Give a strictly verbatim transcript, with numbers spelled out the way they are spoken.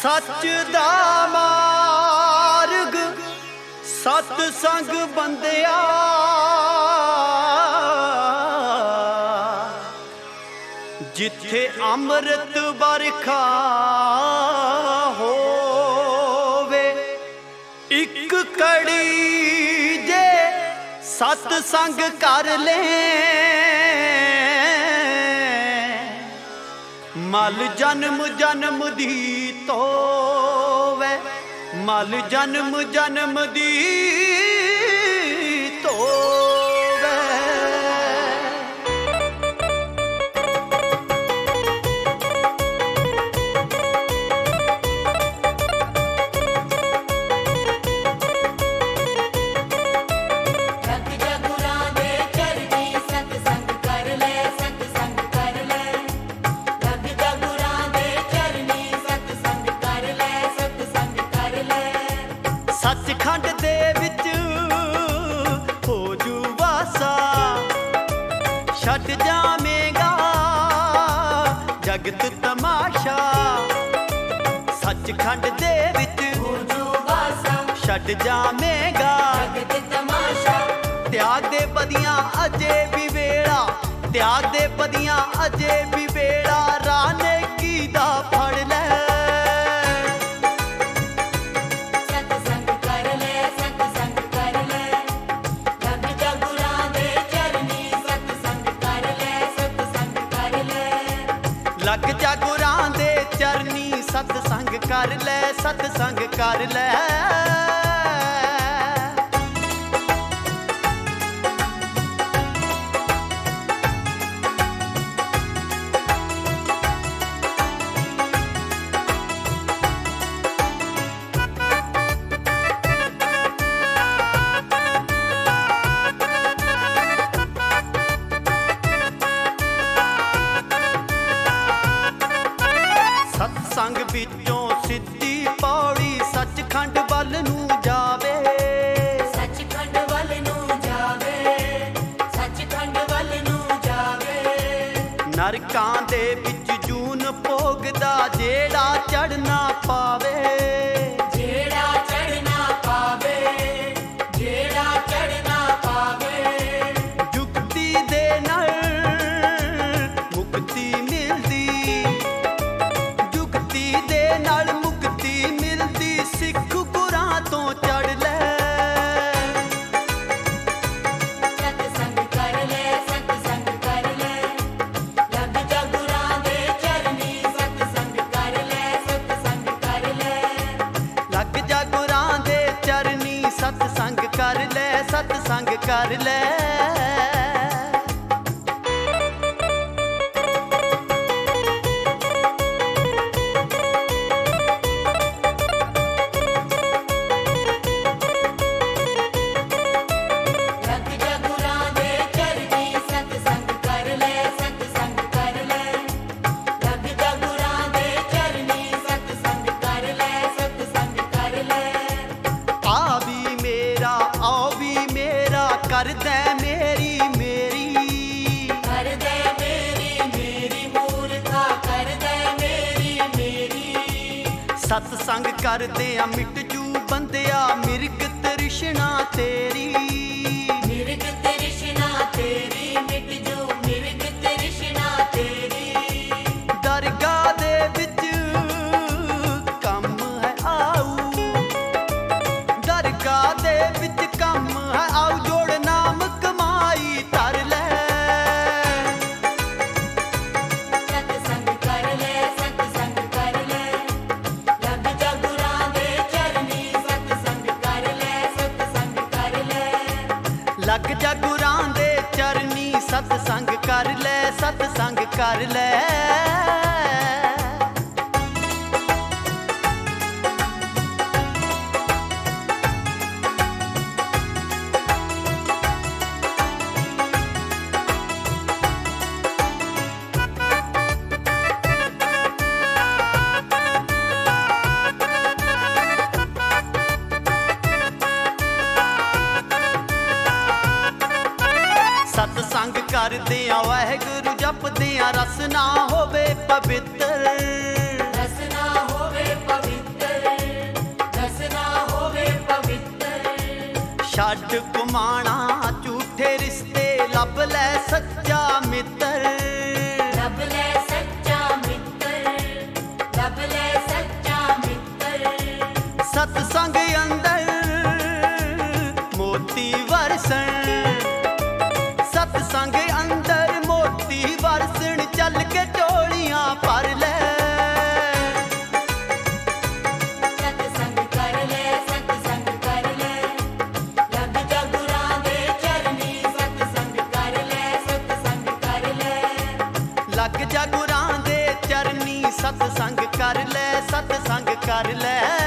सच दा मार्ग सत संग बंदिया जिथे अमृत बरखा होवे इक कड़ी जे सत संग कर ले मल जन्म जन्म दी तोवे मल जन्म जन्म दी तोवे। सचखंड दे विच हो जू वासा छट जावेगा जगत तमाशा। सचखंड दे विच हो जू वासा छट जावेगा जगत तमाशा। त्याग दे पदियां अजे भी वेड़ा त्याग दे पदियां अजे भी वेड़ा राने की दा फड़ ले। लग जा गुरां दे चरनी सतसंग कर ले सतसंग कर ले। सतसंग विचों सिद्धी पौड़ी सचखंड वल नूं जावे सचखंड वल नूं जावे सचखंड वल नूं जावे। नरकां दे विच जून भोगदा जेड़ा चढ़ना पावे जेड़ा चढ़ना पावे जेड़ा चढ़ना पावे। जुगती दे नाल मुक्ति मिलदी दे नाल मुक्ति मिलदी सिख गुरां तो चढ़ ले। सतसंग कर ले सतसंग कर ले लग जा गुरां दे चरनी सतसंग कर ले सतसंग कर ले। लग जा गुरां दे चरनी सतसंग कर ले सतसंग कर ले। कर दे मेरी मेरी कर दे मेरी मेरी मूर्खा कर दे मेरी मेरी। सतसंग कर दे मिट जू बंदिया मिर्ग तृष्णा तेरी मिर्ग तृष्णा तेरी मिट जू मिर्ग तृष्णा तेरी। दरगाह दे विच कम है आऊ दरगाह दे विच कम है आऊ जोड़ नाम कमाई तर ले। सतसंग कर ले सतसंग कर ले लग जा गुरां दे चरनी सतसंग कर ले सतसंग कर ले। लग जा गुरां दे चरनी सतसंग कर ले सतसंग कर ले। सतसंग करदे आ वाहिगुरू जपदे आ रस ना होवे पवित्र रस ना होवे पवित्र ਛੱਡ ਕੁਮਾਣਾ ਝੂਠੇ ਰਿਸ਼ਤੇ ਲੱਭ ਲੈ ਸੱਚਾ ਮਿੱਤਰ ਲੱਭ ਲੈ ਸੱਚਾ ਮਿੱਤਰ ਲੱਭ ਲੈ ਸੱਚਾ ਮਿੱਤਰ ਸਤਸੰਗ ਅੰਦਰ ਮੋਤੀ ਵਰਸਣ ਸਤਸੰਗ ਅੰਦਰ ਮੋਤੀ ਵਰਸਣ ਚੱਲ ਕੇ ਝੋਲੀਆਂ ਭਰ ਲੈ ਸਤਸੰਗ ਕਰ ਲੈ ਸਤਸੰਗ ਕਰ ਲੈ ਲੱਗ ਜਾ ਗੁਰਾਂ ਦੇ ਚਰਨੀ ਸਤਸੰਗ ਕਰ ਲੈ ਸਤਸੰਗ ਕਰ ਲੈ ਲੱਗ ਜਾ ਗੁਰਾਂ ਦੇ ਚਰਨੀ ਸਤਸੰਗ ਕਰ ਲੈ ਸਤਸੰਗ ਕਰ ਲੈ